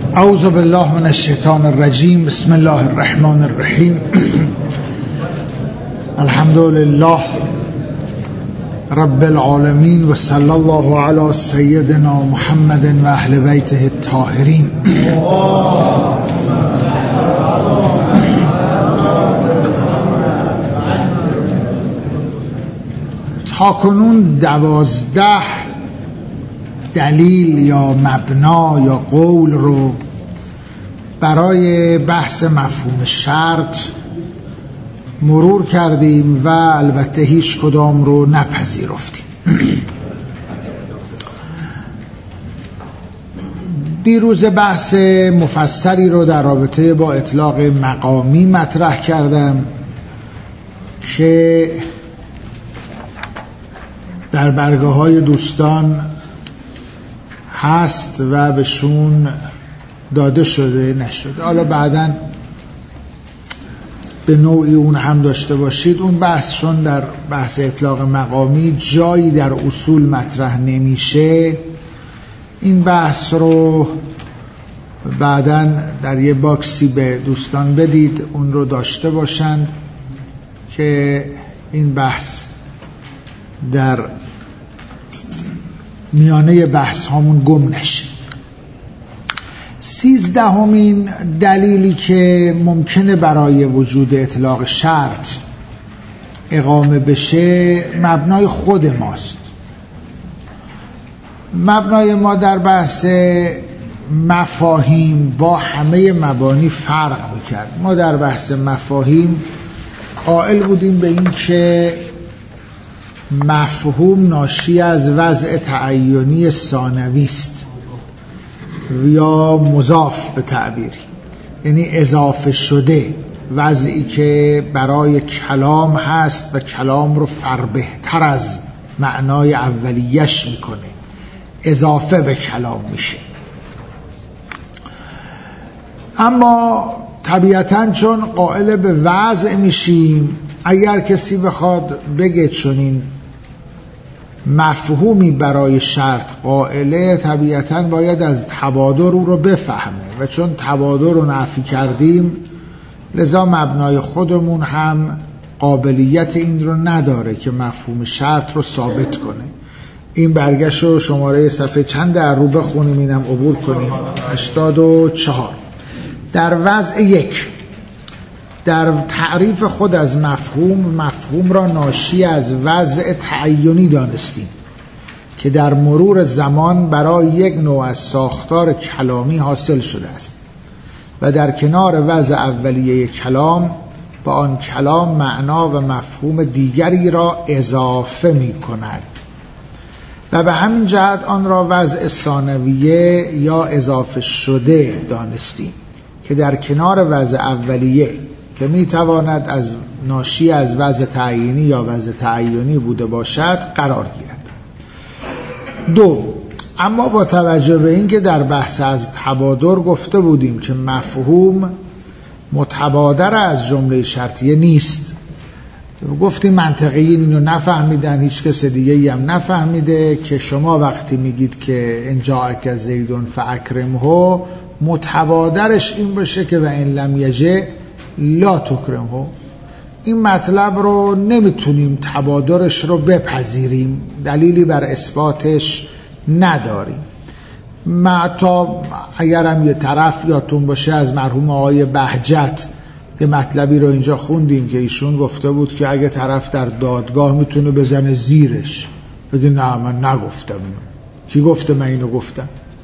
اعوذ بالله من الشیطان الرجیم. بسم الله الرحمن الرحیم. الحمد لله رب العالمین و صلی الله علی سیدنا محمد و اهل بیته الطاهرین. تاکنون 12 دلیل یا مبنا یا قول رو برای بحث مفهوم شرط مرور کردیم و البته هیچ کدام رو نپذیرفتیم. دیروز بحث مفصلی رو در رابطه با اطلاق مقامی مطرح کردم که در برگه‌های دوستان هست و بهشون داده شده نشده. حالا بعداً به نوعی اون هم داشته باشید. اون بحثشون در بحث اطلاق مقامی جایی در اصول مطرح نمیشه. این بحث رو بعداً در یه باکسی به دوستان بدید، اون رو داشته باشند که این بحث در میانه بحث هامون گم نشه. 13مین دلیلی که ممکنه برای وجود اطلاق شرط اقامه بشه مبنای خود ماست. مبنای ما در بحث مفاهیم با همه مبانی فرق میکرد. ما در بحث مفاهیم قائل بودیم به این که مفهوم ناشی از وضع تعینی ثانوی است یا مضاف به تعبیری، یعنی اضافه شده، وضعی که برای کلام هست و کلام رو فربهتر از معنای اولیش میکنه، اضافه به کلام میشه. اما طبیعتاً چون قائل به وضع میشیم، اگر کسی بخواد بگه چنین مفهومی برای شرط قائله، طبیعتاً باید از تبادر او رو بفهمه و چون تبادر رو نفی کردیم لذا مبنای خودمون هم قابلیت این رو نداره که مفهوم شرط رو ثابت کنه. این برگشت رو شماره صفحه چند در رو بخونیم، اینم عبور کنیم. 84 در وضع 1 در تعریف خود از مفهوم را ناشی از وضع تعینی دانستیم که در مرور زمان برای یک نوع از ساختار کلامی حاصل شده است و در کنار وضع اولیه کلام با آن کلام معنا و مفهوم دیگری را اضافه می کند و به همین جهت آن را وضع ثانویه یا اضافه شده دانستیم که در کنار وضع اولیه که میتواند از ناشی از وضع تعیینی یا وضع تعینی بوده باشد قرار گیرد. 2 اما با توجه به این که در بحث از تبادر گفته بودیم که مفهوم متبادر از جمله شرطیه نیست، گفتیم منطقیین اینو نفهمیدن، هیچ کس دیگه هم نفهمیده که شما وقتی میگید که ان جاءک زیدون فاکرمه متبادرش این باشه که و ان لم یجئ لا تکرمه. این مطلب رو نمیتونیم تبادرش رو بپذیریم، دلیلی بر اثباتش نداریم. تا اگرم یه طرف یادتون باشه از مرحوم آقای بهجت یه مطلبی رو اینجا خوندیم که ایشون گفته بود که اگه طرف در دادگاه میتونه بزنه زیرش بگه نه من نگفتم اینو. کی گفته من اینو گفتم؟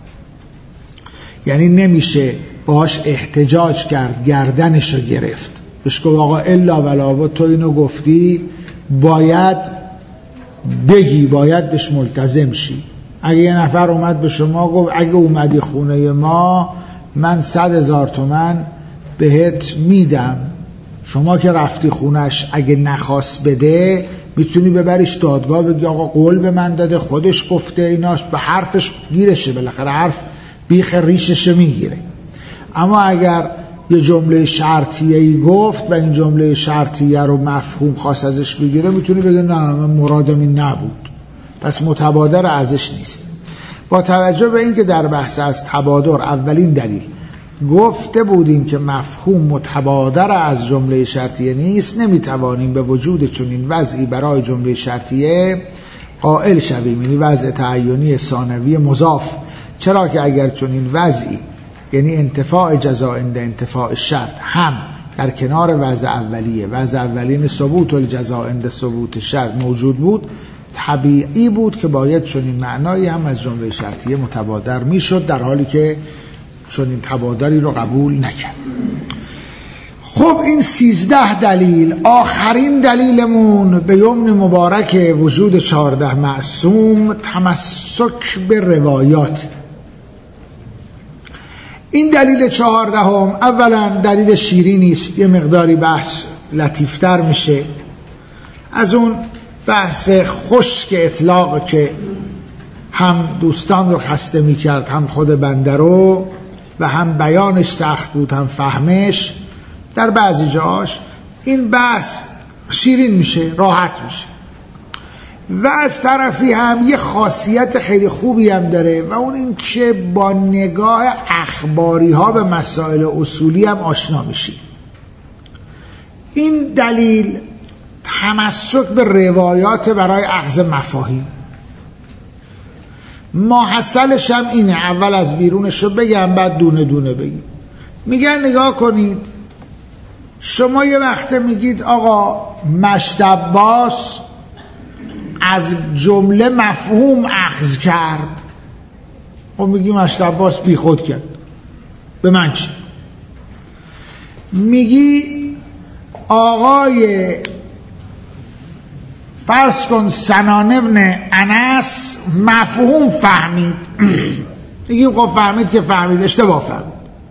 یعنی نمیشه باهاش احتجاج کرد، گردنش رو گرفت بهش گفت آقا الا ولا تو اینو گفتی، باید بگی، باید بهش ملتزم شی. اگه یه نفر اومد به شما گفت اگه اومدی خونه ما من 100,000 تومان بهت میدم، شما که رفتی خونش اگه نخواست بده میتونی ببریش دادگاه بگی آقا قول به من داده، خودش گفته، ایناش به حرفش گیرشه، بالاخره حرف بیخ ریشش میگیره. اما اگر یه جمله شرطیه‌ای گفت و این جمله شرطیه رو مفهوم خاص ازش بگیره، میتونه بگه نه من مرادم این نبود، پس متبادر ازش نیست. با توجه به اینکه در بحث از تبادر اولین دلیل گفته بودیم که مفهوم متبادر از جمله شرطیه نیست، نمیتوانیم به وجود چنین وضعی برای جمله شرطیه قائل شویم، یعنی وضع تعینی ثانوی مضاف، چرا که اگر چنین وضعی یعنی انتفاع جزاء عند انتفاع شرط هم در کنار وضع اولیه، وضع اولین ثبوت الجزاء عند ثبوت شرط موجود بود، طبیعی بود که باید چنین معنایی هم از جمله شرطیه متبادر میشد، در حالی که چنین تبادری رو قبول نکرد. خب این 13 دلیل. آخرین دلیلمون به یمن مبارک وجود 14 معصوم تمسک به روایات. این دلیل 14 اولا دلیل شیرینی است، یه مقداری بحث لطیفتر میشه از اون بحث خشک اطلاق که هم دوستان رو خسته میکرد، هم خود بنده رو، و هم بیانش سخت بود هم فهمش. در بعضی جاش این بحث شیرین میشه، راحت میشه، و از طرفی هم یه خاصیت خیلی خوبی هم داره و اون این که با نگاه اخباری ها به مسائل اصولی هم آشنا میشی. این دلیل تمسک به روایات برای اخذ مفاهیم. ماحصلش هم اینه، اول از بیرونش رو بگم بعد دونه دونه بگیم. میگن نگاه کنید، شما یه وقته میگید آقا مشت عباس از جمله مفهوم اخذ کرد، و میگی مشت عباس بی خود کرد، به من چی؟ میگی آقای فرض کن سنان ابن انس مفهوم فهمید، میگیم خب فهمید که فهمید، اشتباه فهمید.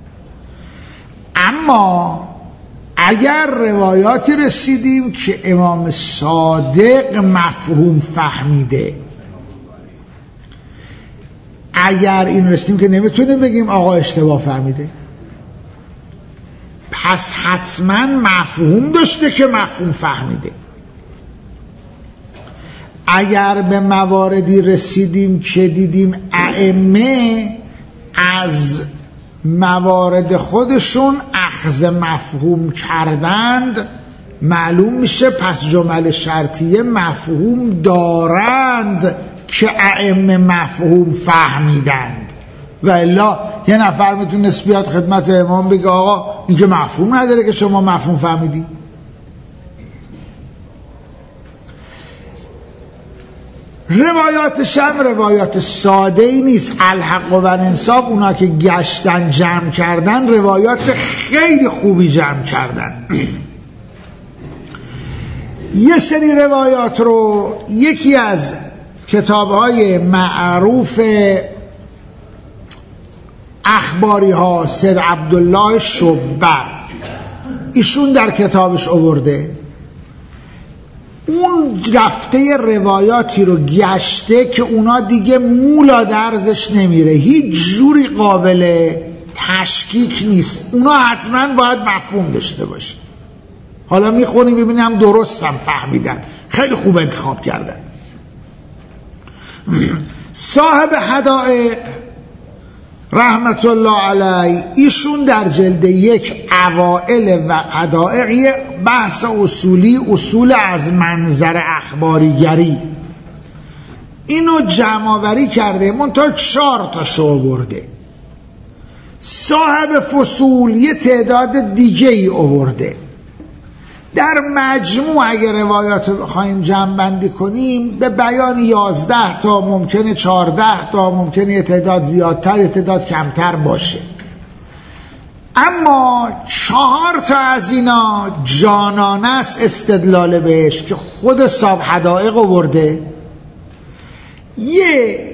اما اگر روایاتی رسیدیم که امام صادق مفهوم فهمیده، اگر این رسیدیم که نمیتونیم بگیم آقا اشتباه فهمیده، پس حتما مفهوم داشته که مفهوم فهمیده. اگر به مواردی رسیدیم که دیدیم ائمه از موارد خودشون اخذ مفهوم کردند، معلوم میشه پس جمل شرطیه مفهوم دارند که ائمه مفهوم فهمیدند. و الا یه نفر میتونست بیاد خدمت امام بگه آقا این که مفهوم نداره که شما مفهوم فهمیدی. روایاتش هم روایات ساده ای نیست. الحق و انصاف اونا که گشتن جمع کردن روایات خیلی خوبی جمع کردن. یه سری روایات رو یکی از کتاب‌های معروف اخباری ها سید عبدالله شبر ایشون در کتابش آورده، اون رفته روایاتی رو گشته که اونا دیگه مولا درزش نمیره، هیچ جوری قابل تشکیک نیست، اونا حتما باید مفهوم داشته باشه. حالا میخونیم ببینیم درست هم فهمیدن، خیلی خوب انتخاب کردن. صاحب حدائق رحمت الله علیه ایشون در جلد 1 اوائل و حدائق بحث اصولی، اصول از منظر اخباریگری، اینو جمع‌آوری کرده، منتها 4 تاشو آورده. صاحب فصول یه تعداد دیگه ای آورده. در مجموع اگر روایات بخوایم جمع بندی کنیم به بیان 11 تا، ممکنه 14 تا، ممکنه یه تعداد زیادتر یه تعداد کمتر باشه، اما 4 تا از اینا جانانه است استدلال بهش که خود صاحب حدائق آورده. یه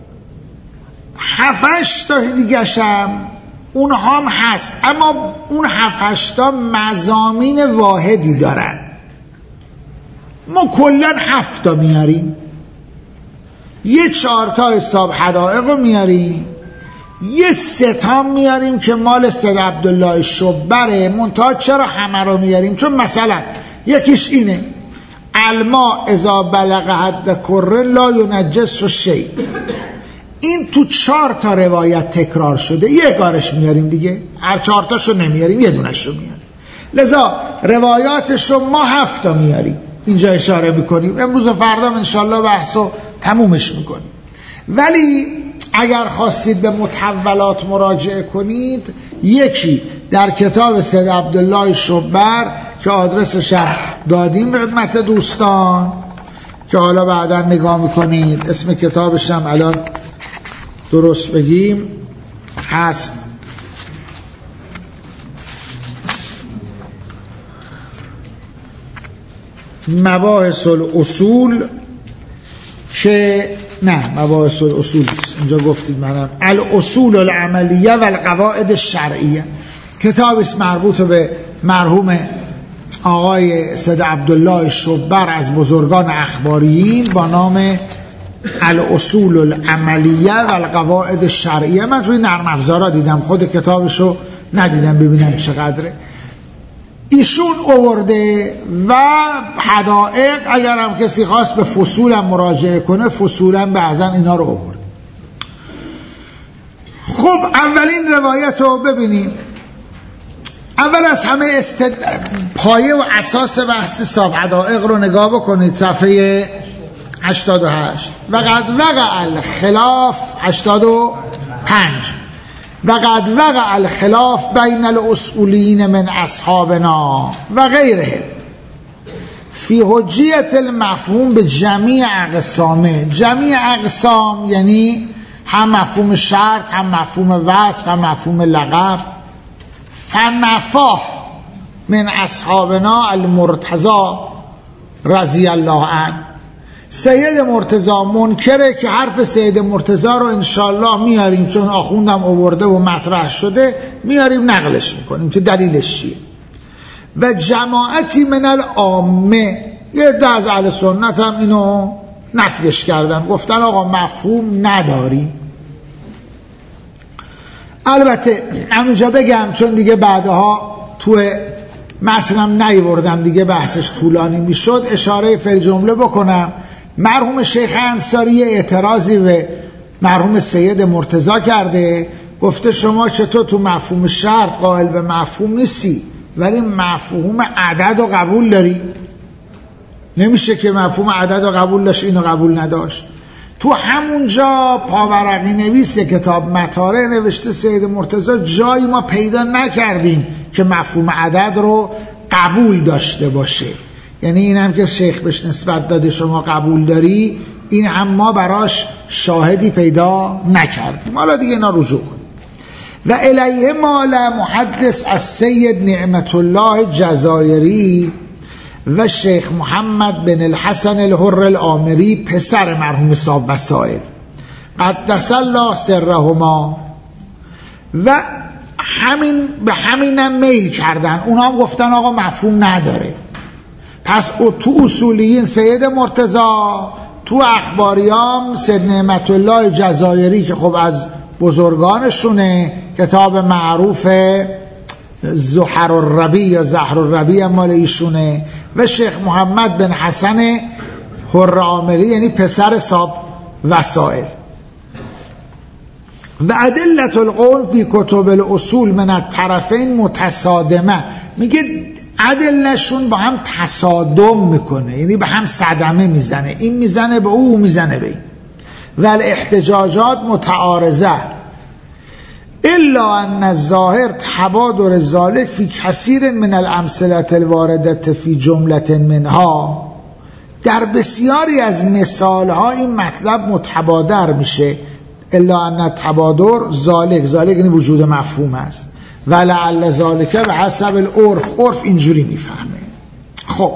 7-8 تا دیگه هم اونها هم هست، اما اون 7-8 تا مضامین واحدی دارن. ما کلن 7 تا میاریم، یه 4 تا حساب حدائق رو میاریم، یه 3 تا میاریم که مال سید عبدالله شبره. منتها چرا همه رو میاریم؟ چون مثلا یکیش اینه الماء اذا بلغ حد کره لا ینجس شیء، این تو 4 تا روایت تکرار شده، یک بارش میاریم دیگه، هر 4 تاشو نمیاریم، یه دونش رو میاریم. لذا روایاتش رو ما 7 تا میاریم، اینجا اشاره میکنیم. امروز و فردا انشالله بحثو تمومش میکنیم. ولی اگر خواستید به متولات مراجعه کنید، یکی در کتاب سید عبدالله شبر که آدرسش هم دادیم به خدمت دوستان که حالا بعدا نگاه میکنید، اسم کتابش هم الان درست بگیم هست، مباحث الاصول، که نه مباحث الاصول نیست، اینجا گفتید منم الاصول العملیه و القواعد الشرعیه، کتاب است مربوط به مرحوم آقای سید عبدالله شبر از بزرگان اخباریین با نام الاصول العملیه و القواعد الشرعیه. من توی نرم افزارا دیدم، خود کتابشو ندیدم ببینم چقدره. ایشون آورده و حدائق، اگر هم کسی خواست به فصولم مراجعه کنه، فصولم بعضا اینا رو آورده. خب اولین روایت رو ببینیم. اول از همه پایه و اساس بحث صاحب حدائق رو نگاه بکنید، صفحه 88. وقد وقع الخلاف 85 وقد وقع الخلاف بین الاصولین من اصحابنا و غیره فی حجیت المفهوم به جمیع اقسامه. جمیع اقسام یعنی هم مفهوم شرط، هم مفهوم وصف، هم مفهوم لقب. فنفاه من اصحابنا المرتضی رضی الله عنه. سید مرتضی منکره که حرف سید مرتضی رو انشالله میاریم، چون آخوندم آورده و مطرح شده، میاریم نقلش میکنیم که دلیلش چیه. و جماعتی من العامه، یه ده از اهل سنت هم اینو نفیش کردن، گفتن آقا مفهوم نداریم. البته همینجا بگم چون دیگه بعدها تو متنم نیوردم دیگه بحثش طولانی میشد، اشاره فی جمله بکنم. مرحوم شیخ انصاری اعتراضی به مرحوم سید مرتضی کرده، گفته شما چطور تو مفهوم شرط قائل به مفهوم نیستی ولی مفهوم عدد رو قبول داری؟ نمیشه که مفهوم عدد رو قبول داشت اینو قبول نداشت. تو همونجا پاورقی نویس کتاب مطالع نوشته سید مرتضی جایی ما پیدا نکردیم که مفهوم عدد رو قبول داشته باشه. یعنی این هم که شیخ بهش نسبت داده شما قبول داری، این هم ما براش شاهدی پیدا نکردیم. حالا دیگه اینا رجوع کنیم. و الیه مال محدث از سید نعمت الله جزایری و شیخ محمد بن الحسن الحر العامری، پسر مرحوم صاحب وسائل قدس الله سرهما، و به همینم میل کردن. اونا هم گفتن آقا مفهوم نداره. پس تو اصولیین سید مرتضی، تو اخباریام سید نعمت الله جزایری که خب از بزرگانشونه، کتاب معروف زهر الربی یا زهر الربی هم مال ایشونه، و شیخ محمد بن حسن حر عامری یعنی پسر صاحب وسائل. و ادلت القول فی کتب الاصول من الطرفین متصادمه، میگه ادلشون با هم تصادم میکنه، یعنی به هم صدمه میزنه، این میزنه به او میزنه به این. و الاحتجاجات متعارضه الا ان الظاهر تبادر ذلك فی کثیر من الامثله الوارده فی جمله منها. در بسیاری از مثالها این مطلب متبادر میشه. الا ان تبادر ذلك یعنی وجود مفهوم است. ولعل ذلك به حسب العرف، عرف اینجوری میفهمه. خب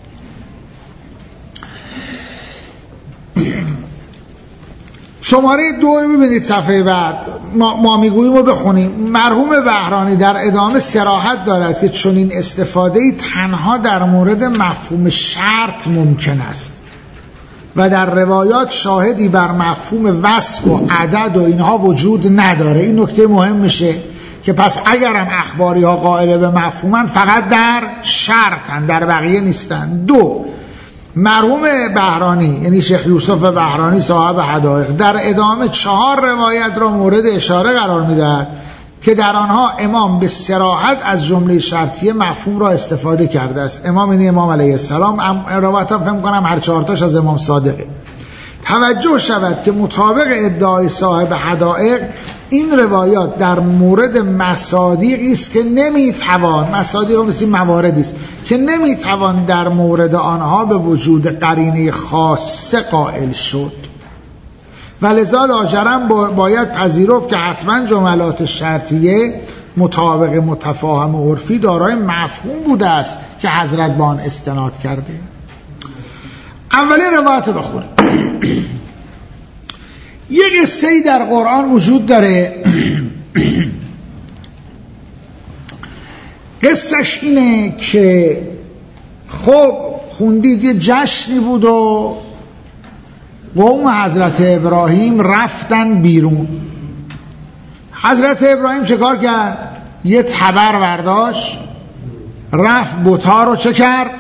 شماره 2 ببینید صفحه بعد، ما میگوییم و بخونیم. مرحوم بهرانی در ادامه صراحت دارد که چنین استفاده‌ای تنها در مورد مفهوم شرط ممکن است و در روایات شاهدی بر مفهوم وصف و عدد و اینها وجود نداره. این نکته مهم میشه که پس اگرم اخباری ها قائل به مفهومن، فقط در شرطن، در بقیه نیستن. 2 مرحوم بهرانی یعنی شیخ یوسف بهرانی صاحب حدائق در ادامه 4 روایت را مورد اشاره قرار می‌دهد که در آنها امام به صراحت از جمله شرطیه مفهوم را استفاده کرده است. امام این امام علیه السلام، روایت‌ها فهم کنم هر 4 تاش از امام صادقه. توجه شود که مطابق ادعای صاحب حدائق این روایات در مورد مصادیقی است که نمیتوان، مصادیق مثل مواردی است که نمیتوان در مورد آنها به وجود قرینه خاصه قائل شد و لذا لاجرم باید پذیرفت که حتما جملات شرطیه مطابق متفاهم و عرفی دارای مفهوم بوده است که حضرت با آن استناد کرده. اولین روایت بخونیم. یه قصه‌ای در قرآن وجود داره. قصهش اینه که خب خوندید یه جشنی بود و قوم حضرت ابراهیم رفتن بیرون. حضرت ابراهیم چه کار کرد؟ یه تبر برداشت رفت بت‌ها رو چه کرد؟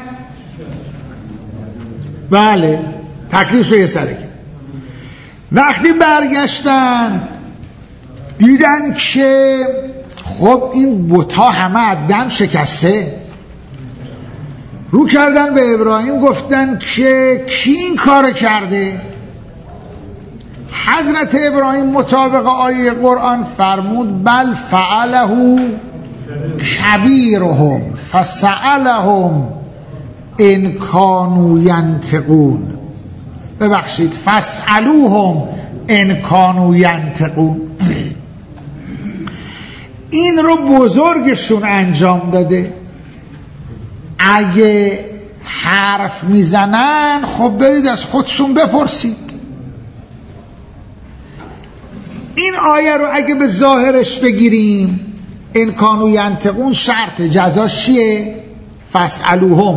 بله تکلیفش رو یه سره کرد. وقتی برگشتن دیدن که خب این بت‌ها همه از دم شکسته. رو کردن به ابراهیم گفتن که کی این کار کرده؟ حضرت ابراهیم مطابق آیه قرآن فرمود بل فعله کبیرهم فسألهم ان کانوا ینطقون. ببخشید فاسألوهم ان کانوا ینطقون. این رو بزرگشون انجام داده. اگه حرف میزنن خب برید از خودشون بپرسید. این آیه رو اگه به ظاهرش بگیریم ان کانوا ینطقون شرط جزاش چیه؟ فاسألوهم،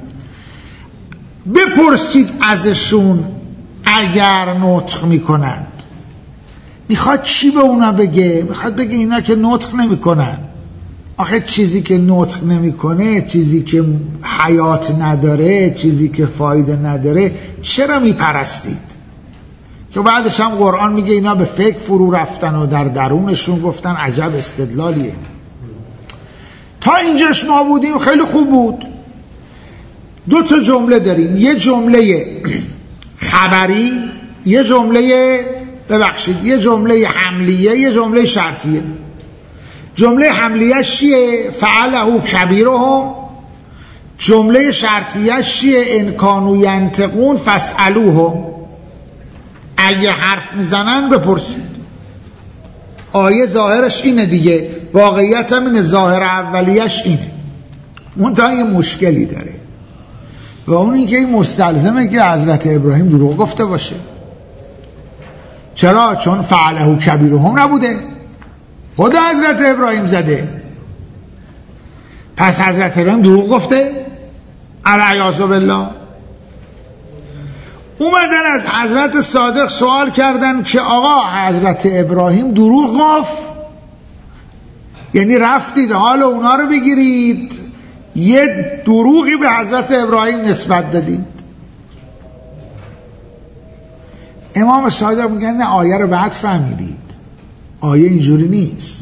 بپرسید ازشون اگر نطق میکنند. میخواد چی به اونا بگه؟ میخواد بگه اینا که نطق نمیکنن. آخه چیزی که نطق نمیکنه، چیزی که حیات نداره، چیزی که فایده نداره چرا میپرستید؟ که بعدش هم قرآن میگه اینا به فکر فرو رفتن و در درونشون گفتن عجب استدلالیه. تا اینجاش ما بودیم خیلی خوب بود. 2 تا جمله داریم، یه جمله خبری، یه جمله حملیه، یه جمله شرطیه. جمله حملیه چیه؟ فعله کبیرهم. جمله شرطیه چیه؟ ان کانوا ینطقون فاسألوهم. اگه حرف میزنن بپرسید. آیه ظاهرش اینه دیگه، واقعیت هم اینه، ظاهر اولیش اینه. منتها یه مشکلی داره و اون این که این مستلزمه که حضرت ابراهیم دروغ گفته باشه. چرا؟ چون فعله کبیرهم نبوده، خود حضرت ابراهیم زده. پس حضرت ابراهیم دروغ گفته؟ العیاذ بالله. اومدن از حضرت صادق سوال کردن که آقا حضرت ابراهیم دروغ گفت؟ یعنی رفتید حال اونا رو بگیرید یه دروغی به حضرت ابراهیم نسبت دادید. امام صادق میگن نه، آیه رو بعد فهمیدید. آیه اینجوری نیست.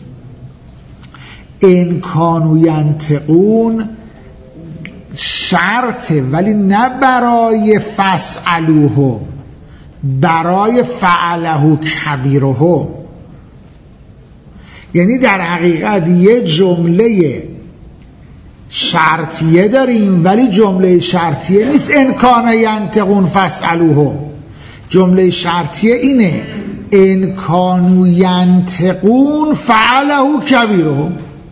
ان کانوا ینطقون شرطه، ولی نه برای فاسألوهم، برای فعله کبیرهم. یعنی در حقیقت یه جمله شرطیه داریم ولی جمله شرطیه نیست ان کان ینطقون فاسألوهم. جمله شرطیه اینه ان کانوا ینطقون فعله کبیرهم.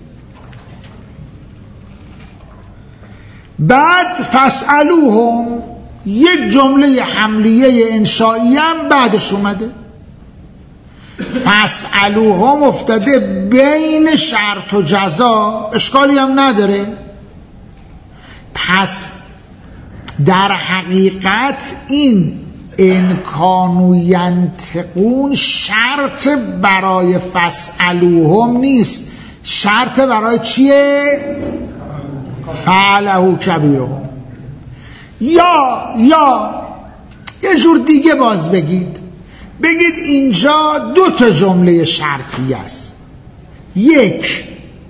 بعد فاسألوهم یک جمله حملیه انشائیه هم بعدش اومده. فاسألوهم افتاده بین شرط و جزا، اشکالی هم نداره. پس در حقیقت این ان کانوا ینطقون شرط برای فاسألوهم نیست، شرط برای چیه؟ فعله کبیرهم. یا یه جور دیگه باز بگید اینجا 2 جمله شرطی است. 1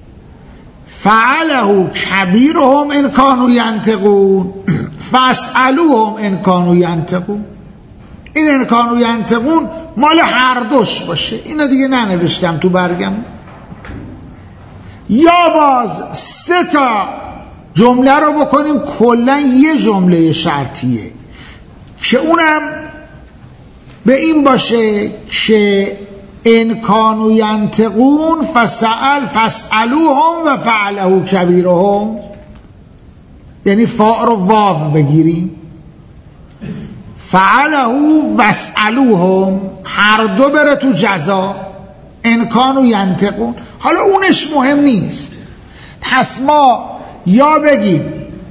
فعله کبیرهم ان کانوا ینطقون فاسألوهم ان کانوا ینطقون. این ان کانوا ینطقون مال هر دوش باشه، اینو دیگه ننوشتم تو برگم. یا باز 3 جمله رو بکنیم کلا یه جمله شرطیه که اونم به این باشه که ان کانوا ینطقون فاسألوهم و فعله کبیرهم، یعنی فاء رو واو بگیریم، فعله و اسألوهم هر دو بره تو جزا، ان کانوا ینطقون. حالا اونش مهم نیست، پس ما یا بگیم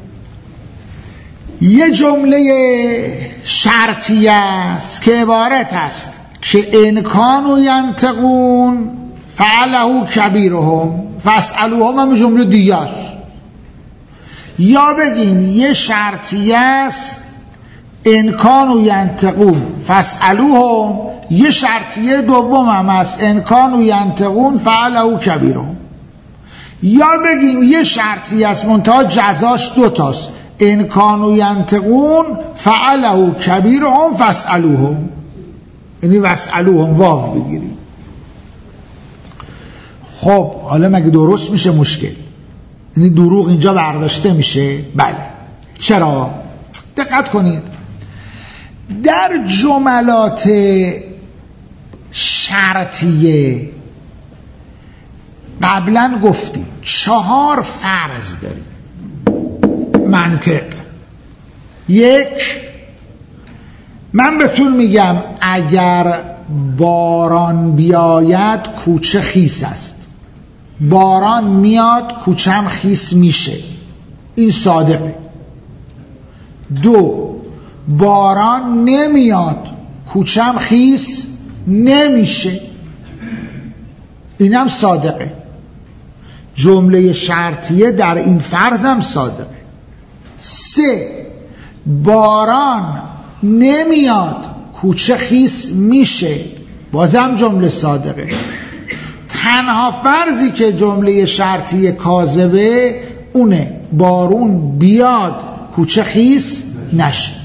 یه جمله شرطی است که عبارت است که ان کانوا ینطقون فعله کبیرهم فاسألوهم هم جمله دیگه است، یا بگیم یه شرطی است ان کانوا ینطقون فاسألوهم، یه شرطیه دوم هم است ان کانوا ینطقون فعله کبیرهم، یا بگیم یه شرطی است منتها جزاش 2 تاست ان کانوا ینطقون فعله کبیرهم فاسألوهم، یعنی واسألوهم واو بگیریم. خب حالا مگه درست میشه مشکل؟ یعنی دروغ اینجا برداشته میشه؟ بله. چرا؟ دقت کنید، در جملات شرطیه قبلا گفتیم 4 فرض داریم منطق. 1 من بهتون میگم اگر باران بیاید کوچه خیس است، باران میاد کوچم خیس میشه، این صادقه. 2 باران نمیاد کوچم خیس نمیشه، اینم صادقه. جمله شرطیه در این فرض هم صادقه. 3 باران نمیاد کوچه خیس میشه، بازم جمله صادقه. تنها فرضی که جمله شرطیه کاذبه اونه بارون بیاد کوچه خیس نشه.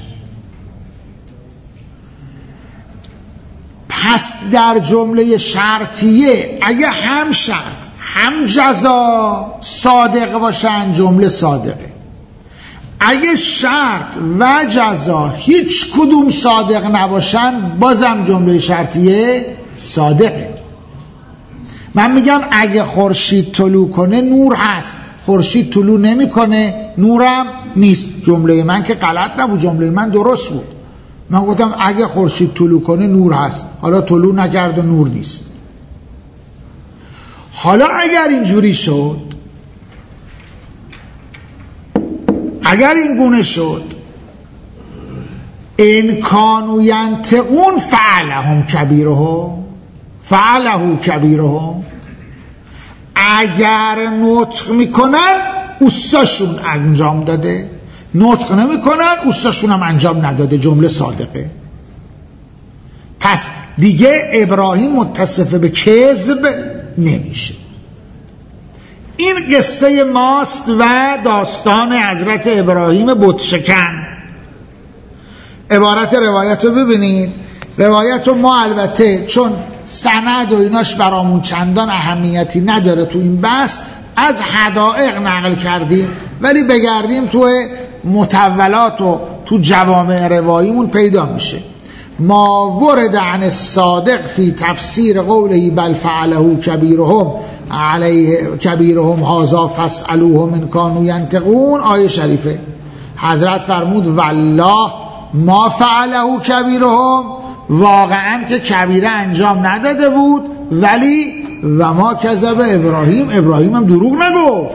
پس در جمله شرطیه اگه هم شرط هم جزا صادق باشن جمله صادقه. اگه شرط و جزا هیچ کدوم صادق نباشن بازم جمله شرطیه صادقه. من میگم اگه خورشید طلوع کنه نور هست، خورشید طلوع نمیکنه نورم نیست. جمله من که غلط نبود، جمله من درست بود. من گفتم اگه خورشید طلوع کنه نور هست، حالا طلوع نکرد و نور نیست. حالا اگر اینجوری شد، اگر این گونه شد ان کانوا ینطقون فعلهم کبیرهم، اگر نطق میکنن اوستاشون انجام داده، نطق نمیکنن اوستاشون هم انجام نداده، جمله صادقه. پس دیگه ابراهیم متصف به کذب نمیشه. این قصه ماست و داستان حضرت ابراهیم بتشکن. عبارت روایت رو ببینید. روایت رو ما البته چون سند و ایناش برامون چندان اهمیتی نداره تو این بحث از حدائق نقل کردیم، ولی بگردیم تو متولات و تو جوامع رواییمون پیدا میشه. ما ورد عن الصادق فی تفسیر قوله بل فعله کبیرهم علیه کبیرهم هذا فاسألوهم ان کانوا ینطقون، آیه شریفه حضرت فرمود والله ما فعله کبیرهم، واقعا که کبیره انجام نداده بود، ولی و ما کذب ابراهیم هم دروغ نگفت.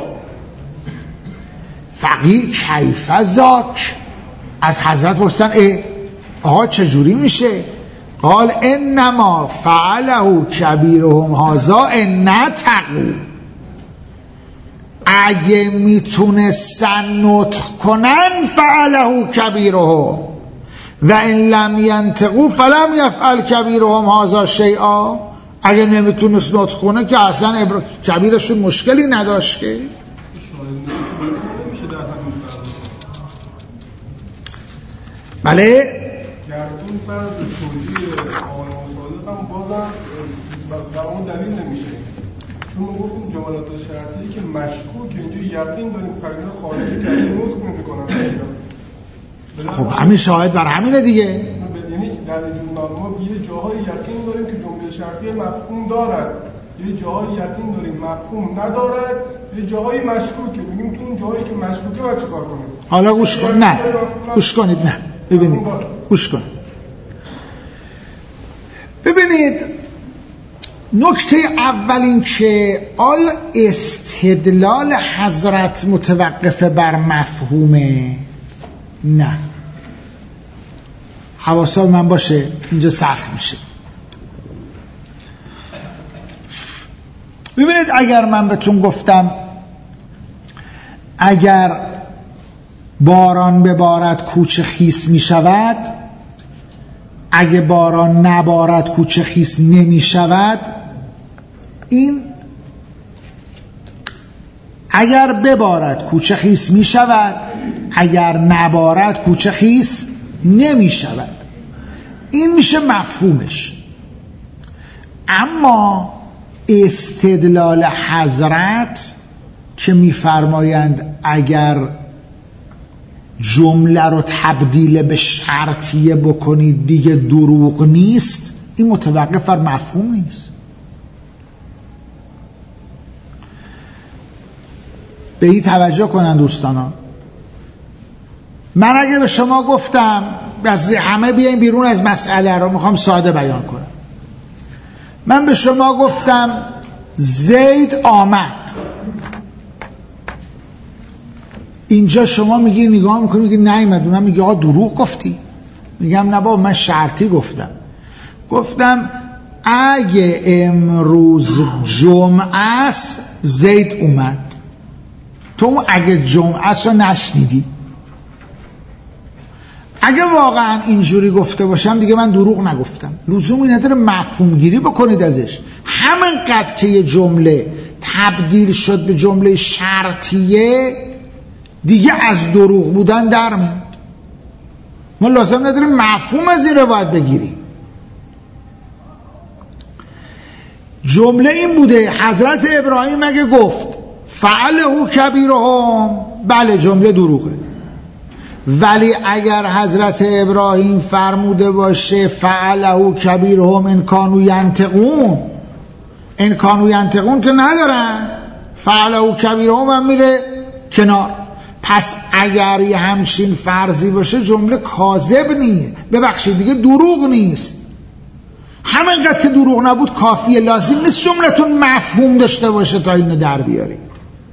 فقیر کیف ذاک، از حضرت پرسیدن آقا چجوری میشه؟ قال انما فعله کبیرهم هذا ان نطقوا، اگه میتونستن نطق کنن فعله کبیرهم و ان لم ینطقوا فلم یفعل کبیرهم هذا شیئا. اگه نمیتونست نطق کنه که اصلا کبیرشون مشکلی نداشت که. بله در این فرض توجیه آقای مصادق هم بازم بر اون دلیل نمیشه، چون ما گفتیم جملات شرطی که مشکوک اینجا یقین داریم قرینه خارجی که اصلا نطق نمی‌کنن. خب همین شاهد بر همینه دیگه. یعنی در اینجور ما یه جاهای یقین داریم که جمله شرطی مفهوم دارد، یه جاهای یقین داریم مفهوم ندارد، یه جاهایی مشکوکه. میگیم تو اون جاهایی که مشکوکه باید چه کار کنیم؟ حالا گوش کن. نه گوش کنید. نه ببینید گوش کن. ببینید نکته اول این که آیا استدلال حضرت متوقف بر مفهومه؟ نه. حواسا من باشه اینجا سخت میشه. ببینید اگر من بهتون گفتم اگر باران ببارد کوچه خیس می شود، اگه باران نبارد کوچه خیس نمی شود، این اگر ببارد کوچه خیس می شود، اگر نبارد کوچه خیس نمی شود، این میشه مفهومش. اما استدلال حضرت که میفرمایند اگر جمله رو تبدیل به شرطیه بکنید دیگه دروغ نیست، این متوقف بر مفهوم نیست. به این توجه کنن دوستانا. من اگه به شما گفتم بس همه بیاین بیرون از مسئله رو میخوام ساده بیان کنم، من به شما گفتم زید آمد، اینجا شما میگی نگاه میکنی میگی نیامد، من میگی آقا دروغ گفتی. میگم نه بابا من شرطی گفتم اگه امروز جمعه است زید اومد. تو اگه جمعه است رو نشنیدی. اگه واقعا اینجوری گفته باشم دیگه من دروغ نگفتم. لزومی نداره مفهوم گیری بکنید ازش. همینقدر که یه جمله تبدیل شد به جمله شرطیه دیگه از دروغ بودن در میاد. ما لازم نداریم مفهوم از این روایت بگیریم. جمله این بوده حضرت ابراهیم اگه گفت فعله کبیرهم، بله جمله دروغه. ولی اگر حضرت ابراهیم فرموده باشه فعله کبیرهم ان کانوا ینطقون که ندارن، فعله کبیرهم هم میره کنار. پس اگر یه همچین فرضی باشه جمله کاذب نیست، ببخشید دیگه دروغ نیست. همینقدر که دروغ نبود کافیه، لازم نیست جملتون مفهوم داشته باشه تا اینو در بیارید.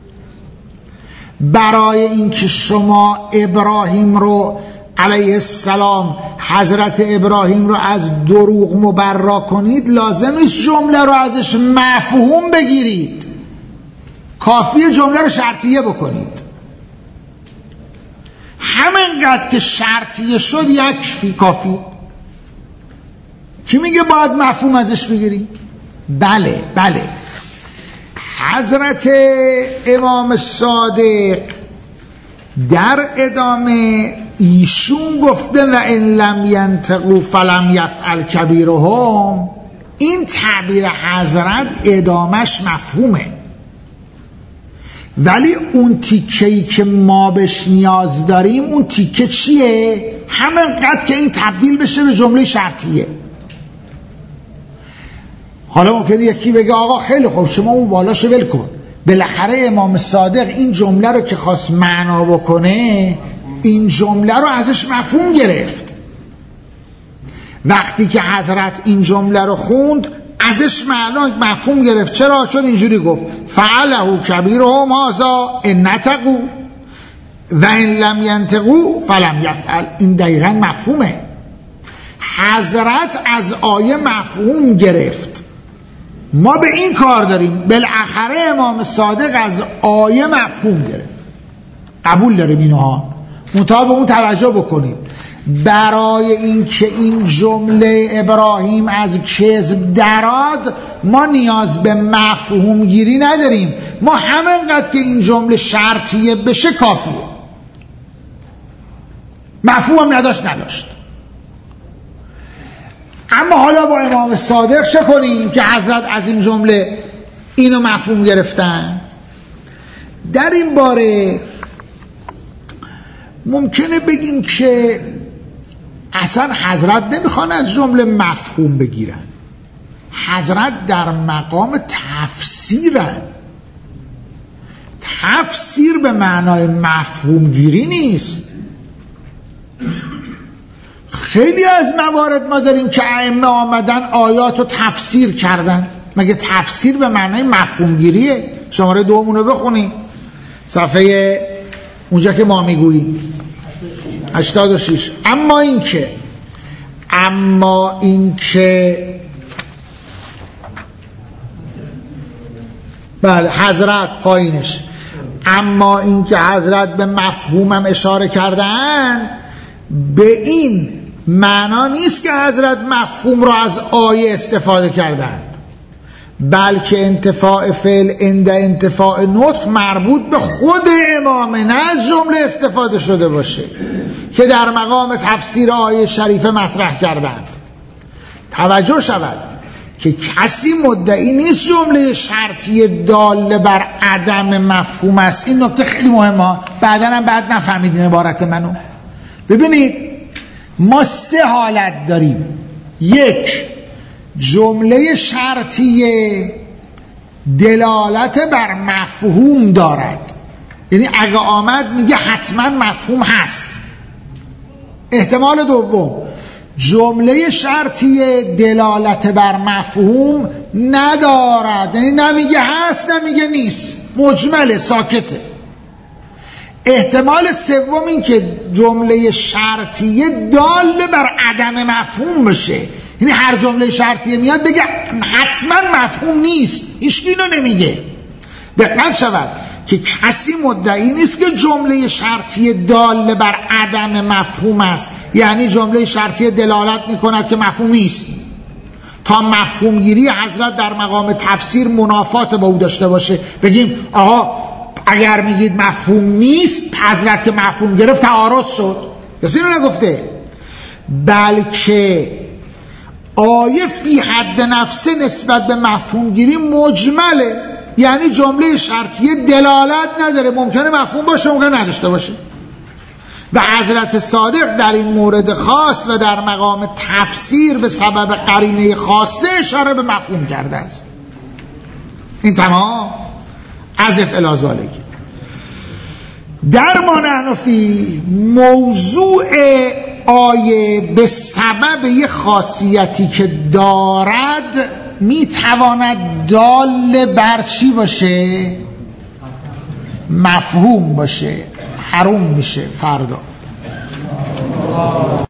برای اینکه شما ابراهیم رو علیه السلام، حضرت ابراهیم رو از دروغ مبرا کنید لازم نیست جمله رو ازش مفهوم بگیرید، کافیه جمله رو شرطیه بکنید. همینقدر که شرطیه شد یکفی، کافی. کی میگه باید مفهوم ازش بگیری؟ بله حضرت امام صادق در ادامه ایشون گفته و ان لم ینطقوا فلم یفعل کبیرهم. این تعبیر حضرت ادامش مفهومه، ولی اون تیکه‌ای که ما بهش نیاز داریم اون تیکه چیه؟ همینقدر که این تبدیل بشه به جمله شرطیه. حالا ممکنه یکی بگه آقا خیلی خوب شما اون بالاشو ول کن، بالاخره امام صادق این جمله رو که خواست معنا بکنه این جمله رو ازش مفهوم گرفت. وقتی که حضرت این جمله رو خوند ازش مفهوم گرفت. چرا؟ چون اینجوری گفت فعله کبیرهم هذا ان نطقوا و ان لم ینطقوا فلم یفعل. این دقیقاً مفهومه. حضرت از آیه مفهوم گرفت. ما به این کار داریم. بالاخره امام صادق از آیه مفهوم گرفت، قبول داریم اینها، منتها به اون توجه بکنید. برای اینکه این جمله ابراهیم از کذب درآد ما نیاز به مفهوم گیری نداریم، ما همانقدر که این جمله شرطیه بشه کافیه، مفهوم هم نداشت. اما حالا با امام صادق چه کنیم که حضرت از این جمله اینو مفهوم گرفتن؟ در این باره ممکنه بگیم که اصلا حضرت نمیخوان از جمله مفهوم بگیرن، حضرت در مقام تفسیرن. تفسیر به معنای مفهوم گیری نیست. خیلی از موارد ما داریم که ائمه آمدن آیات رو تفسیر کردن. مگه تفسیر به معنای مفهوم گیریه؟ شماره 2 رو بخونیم، صفحه اونجا که ما میگوییم 86. اما اینکه بله حضرت پایینش، اما اینکه حضرت به مفهومم اشاره کردند به این معنا نیست که حضرت مفهوم را از آیه استفاده کردند، بلکه انتفاع فعل عند انتفاع نطق مربوط به خود امامه، نه از جمله استفاده شده باشه که در مقام تفسیر آیه شریفه مطرح کردند. توجه شود که کسی مدعی نیست جمله شرطی دال بر عدم مفهوم است. این نکته خیلی مهمه، بعداً هم بعد نفهمیدین عبارت منو. ببینید ما 3 حالت داریم. 1 جمله شرطیه دلالت بر مفهوم دارد، یعنی اگه آمد میگه حتما مفهوم هست. احتمال 2 جمله شرطیه دلالت بر مفهوم ندارد، یعنی نمیگه هست نمیگه نیست، مجمله ساکته. احتمال 3 این که جمله شرطیه دال بر عدم مفهوم بشه، یعنی هر جمله شرطیه میاد بگه حتما مفهوم نیست، هیچ کی اینو نمیگه. دقت شود که کسی مدعی نیست که جمله شرطیه دال بر عدم مفهوم است، یعنی جمله شرطیه دلالت میکند که مفهوم نیست، تا مفهوم گیری حضرت در مقام تفسیر منافات با او داشته باشه. بگیم آقا اگر میگید مفهوم نیست، حضرت که مفهوم گرفت تعارض شد. کسی اینو نگفته، بلکه آیه فی حد نفسه نسبت به مفهوم گیری مجمله، یعنی جمله شرطیه دلالت نداره، ممکنه مفهوم باشه ممکنه نداشته باشه. و حضرت صادق در این مورد خاص و در مقام تفسیر به سبب قرینه خاصه اشاره به مفهوم کرده است. این تمام عزف الی ذالک. در ما نحن فی موضوع آیه به سبب یه خاصیتی که دارد میتواند دال بر چی باشه؟ مفهوم باشه. حروم میشه فردا.